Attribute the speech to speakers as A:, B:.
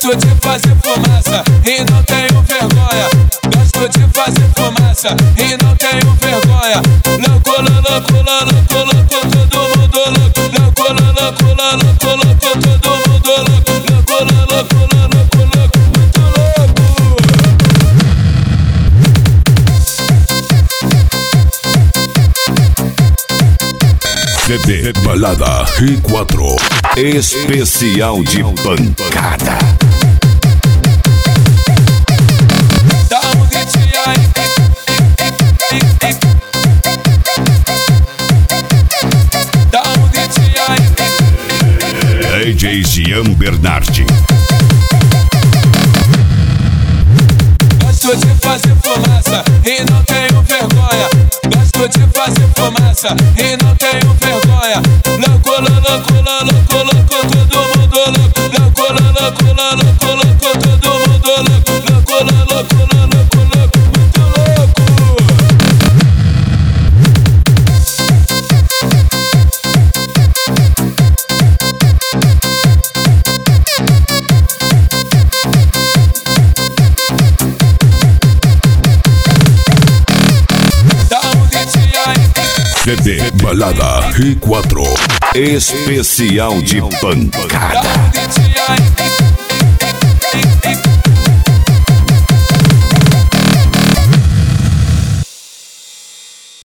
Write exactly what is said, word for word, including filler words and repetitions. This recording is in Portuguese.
A: Gosto de fazer fumaça e não tenho vergonha. Gosto de fazer fumaça e não tenho vergonha. Louco, louco, louco, louco, todo mundo louco. Louco, louco, louco, louco, todo mundo louco. Louco, louco, louco, louco, muito louco.
B: C D Balada R quatro especial de pancada.
A: Dá um gritinho aí. Dá um gritinho aí.
B: D J Jean Bernardi.
A: Gosto de fazer fumaça e não tenho vergonha. Gosto de fazer fumaça e não tenho vergonha. Louco, louco, louco, louco, todo mundo louco. Louco, louco, louco, louco, todo mundo louco. Louco, louco, louco, louco, muito louco.
B: C D Balada R quatro especial de pancada.
A: Dá um gritinho aí.